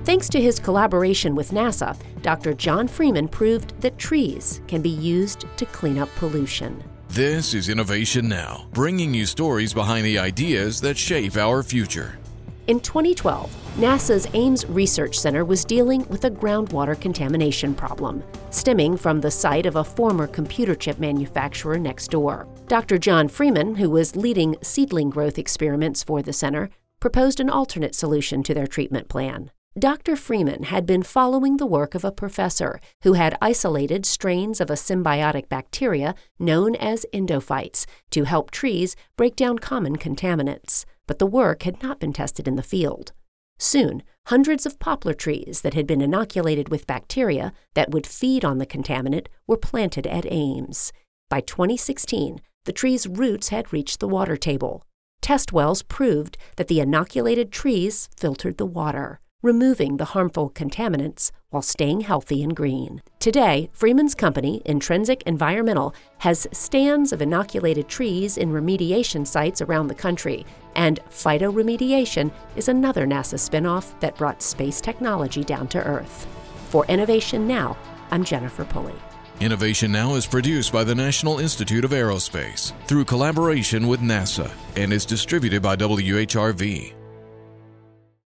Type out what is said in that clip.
Thanks to his collaboration with NASA, Dr. John Freeman proved that trees can be used to clean up pollution. This is Innovation Now, bringing you stories behind the ideas that shape our future. In 2012, NASA's Ames Research Center was dealing with a groundwater contamination problem, stemming from the site of a former computer chip manufacturer next door. Dr. John Freeman, who was leading seedling growth experiments for the center, proposed an alternate solution to their treatment plan. Dr. Freeman had been following the work of a professor who had isolated strains of a symbiotic bacteria known as endophytes to help trees break down common contaminants, but the work had not been tested in the field. Soon, hundreds of poplar trees that had been inoculated with bacteria that would feed on the contaminant were planted at Ames. By 2016, the trees' roots had reached the water table. Test wells proved that the inoculated trees filtered the water, removing the harmful contaminants while staying healthy and green. Today, Freeman's company, Intrinsic Environmental, has stands of inoculated trees in remediation sites around the country, and phytoremediation is another NASA spinoff that brought space technology down to Earth. For Innovation Now, I'm Jennifer Pulley. Innovation Now is produced by the National Institute of Aerospace through collaboration with NASA and is distributed by WHRV.